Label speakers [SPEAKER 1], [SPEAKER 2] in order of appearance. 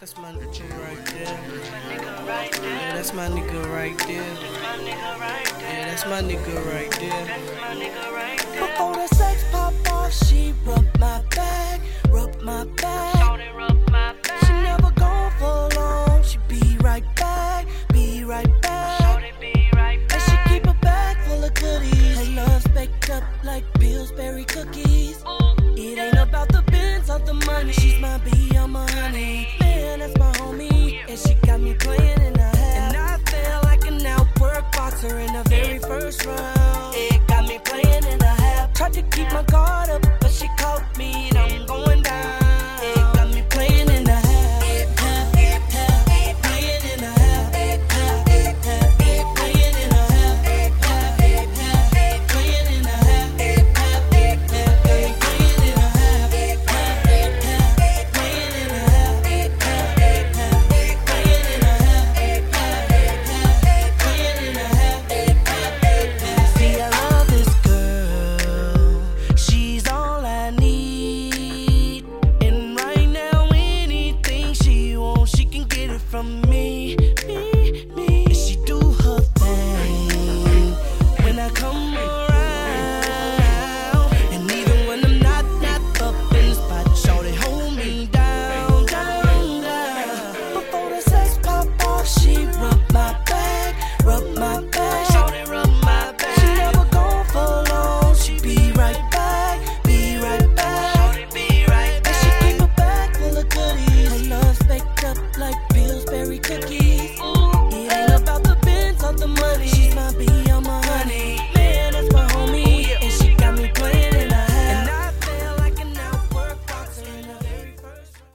[SPEAKER 1] That's my nigga right there. Yeah, that's my nigga right there. Yeah, that's my nigga right there.
[SPEAKER 2] Before the sex pop off, she rubbed my back, rubbed my back. She never gone for long. She be right back, be right back. And she keep a bag full of goodies. Her love's baked up like Pillsbury cookies. It ain't about the bins or the money. She's my bee, I'm my honey. Man, that's my homie. And she got me playing in the head. And I feel like an outwork boxer in the very first round. It got me playing in the half. Tried to keep my guard up, but she caught me and I'm going down.